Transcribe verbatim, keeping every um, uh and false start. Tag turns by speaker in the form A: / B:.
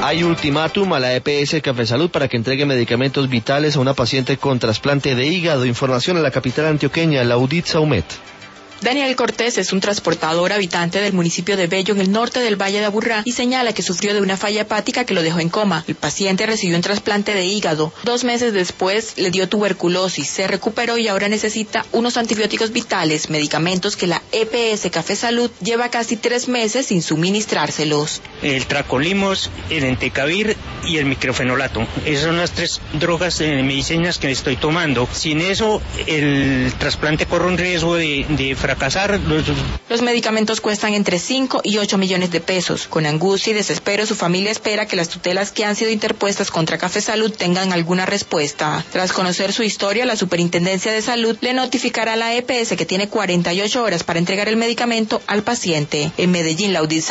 A: Hay ultimátum a la E P S Café Salud para que entregue medicamentos vitales a una paciente con trasplante de hígado. Información en la capital antioqueña, Laudit Saumet.
B: Daniel Cortés es un transportador habitante del municipio de Bello, en el norte del Valle de Aburrá, y señala que sufrió de una falla hepática que lo dejó en coma. El paciente recibió un trasplante de hígado. Dos meses después le dio tuberculosis, se recuperó y ahora necesita unos antibióticos vitales, medicamentos que la E P S Café Salud lleva casi tres meses sin suministrárselos.
C: El tracolimos, el entecavir y el microfenolato. Esas son las tres drogas eh, medicinas que estoy tomando. Sin eso, el trasplante corre un riesgo de, de fracasar.
B: Los medicamentos cuestan entre cinco y ocho millones de pesos. Con angustia y desespero, su familia espera que las tutelas que han sido interpuestas contra Café Salud tengan alguna respuesta. Tras conocer su historia, la Superintendencia de Salud le notificará a la E P S que tiene cuarenta y ocho horas para entregar el medicamento al paciente. En Medellín, Laudit